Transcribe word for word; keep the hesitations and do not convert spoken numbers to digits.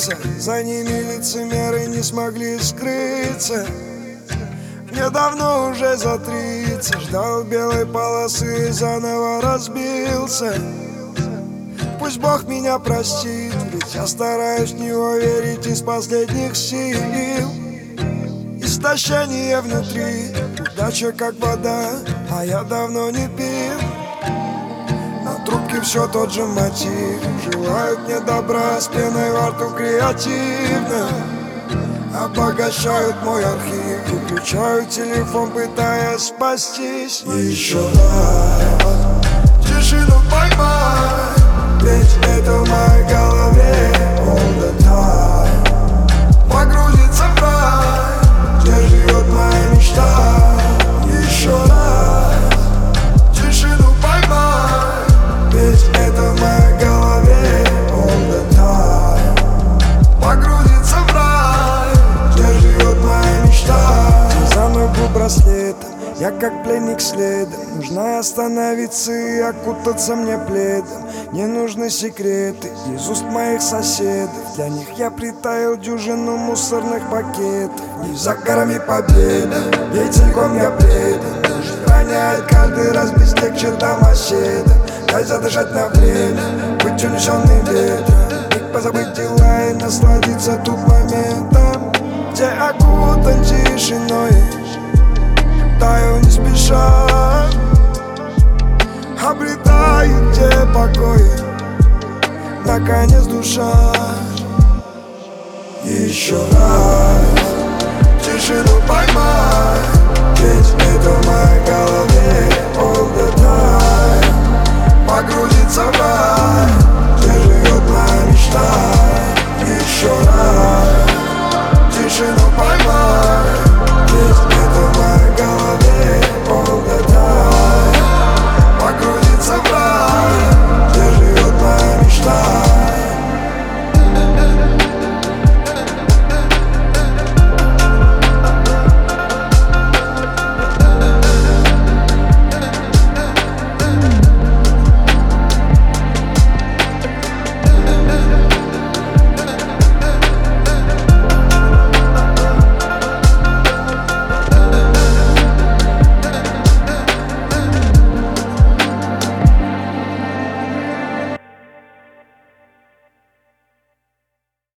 укрыться, за ними лицемеры не смогли скрыться. Мне давно уже за тридцать, ждал белой полосы и заново разбился. Пусть Бог меня простит, ведь я стараюсь в Него верить из последних сил. Истощение внутри, удача как вода, а я давно не пил. На трубке все тот же мотив, желают мне добра, с пеной во рту креативно. Обогащают мой архив, выключаю телефон, пытаясь спастись. Еще раз тишину поймай, ведь это в моей голове all the time. Погрузиться в рай, где живет моя мечта. Еще раз тишину поймай, ведь это в моей голове all the time. Погрузиться в рай, где живет моя мечта. Ты за мной был браслетом, я как пленник следом. Нужно остановиться и окутаться мне пледом. Не нужны секреты из уст моих соседов. Для них я притаил дюжину мусорных пакетов. Не за горами победа, ей целиком я предан. Жизнь роняет каждый раз без легче домоседа. Дай задышать на время, быть унесенным ветром. Миг позабыть дела и насладиться тут моментом, где окутан тишиной, таю не спеша, обретаю где покой, наконец душа. Еще раз тишину поймай,